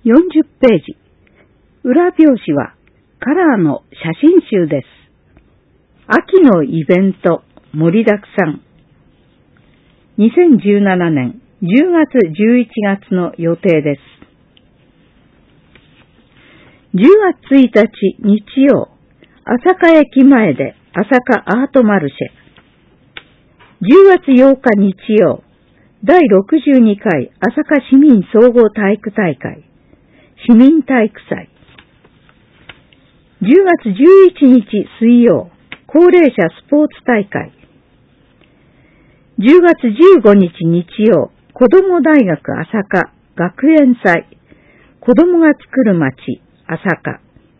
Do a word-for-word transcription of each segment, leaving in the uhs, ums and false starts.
よんじゅっページ。裏表紙はカラーの写真集です。秋のイベント盛りだくさん。にせんじゅうななねんじゅうがつじゅういちがつの予定です。じゅうがつついたち日曜、朝霞駅前で朝霞アートマルシェ。じゅうがつようか日曜、だいろくじゅうにかい朝霞市民総合体育大会、市民体育祭。じゅうがつじゅういちにち水曜、高齢者スポーツ大会。じゅうがつじゅうごにち日曜、子ども大学朝霞学園祭、子どもが作る街朝霞。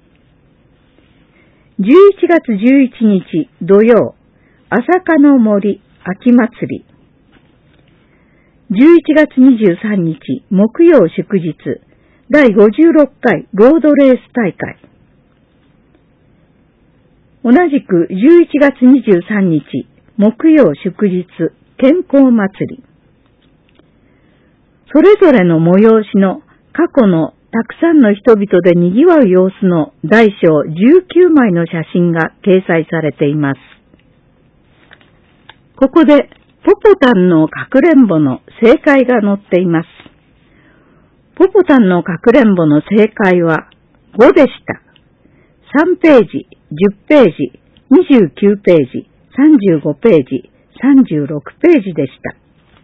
じゅういちがつじゅういちにち土曜、朝霞の森秋祭り。じゅういちがつにじゅうさんにち木曜祝日、だいごじゅうろっかいロードレース大会。同じくじゅういちがつにじゅうさんにち木曜祝日健康祭り。それぞれの催しの過去のたくさんの人々で賑わう様子の大小じゅうきゅうまいの写真が掲載されています。ここでポポタンのかくれんぼの正解が載っています。ポポタンのかくれんぼの正解はごでした。さんページ、じゅっページ、にじゅうきゅうページ、さんじゅうごページ、さんじゅうろくページでした。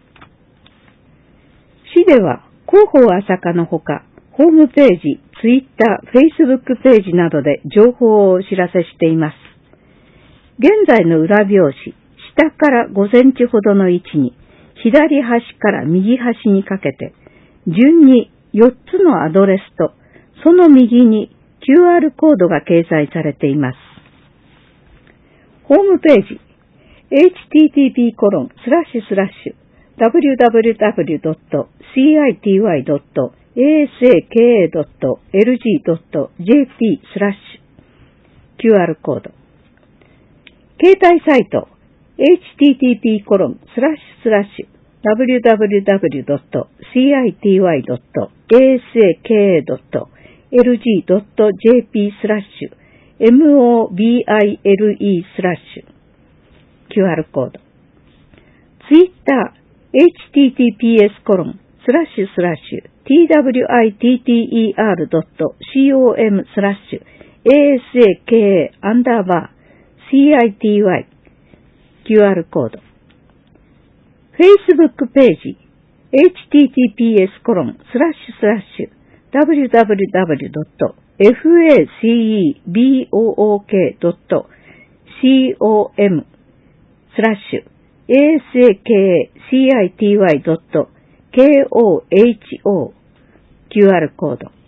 市では広報朝霞のほか、ホームページ、ツイッター、フェイスブックページなどで情報をお知らせしています。現在の裏表紙、下からごセンチほどの位置に、左端から右端にかけて、順によっつのアドレスと、その右に キューアール コードが掲載されています。ホームページ、エイチティーティーピーコロンスラッシュスラッシュダブリューダブリューダブリュードットシーアイティーワイドットエーエスエーケーエードットエルジードットジェーピースラッシュ キューアール コード。携帯サイト、エイチティーティーピーコロンスラッシュスラッシュダブリューダブリューダブリュードットシーアイティーワイドットエーエスエーケーエードットエルジードットジェーピースラッシュエムオービーアイエルイースラッシュ キューアール コード。ツイッター、エイチティーティーピーエスコロンスラッシュスラッシュ ティーダブリューアイティーティーイーアールドットシーオーエムスラッシュ エーエスエーケーエーアンダーバー シーアイティーワイ キューアール コード。Facebook ページ、エイチティーティーピーエスコロンスラッシュスラッシュダブリューダブリューダブリュードットエフエーシーイービーオーオーケードットシーオーエムスラッシュ エーエスエーケーエーシーアイティーワイドットケーオーエイチオー キューアール コード。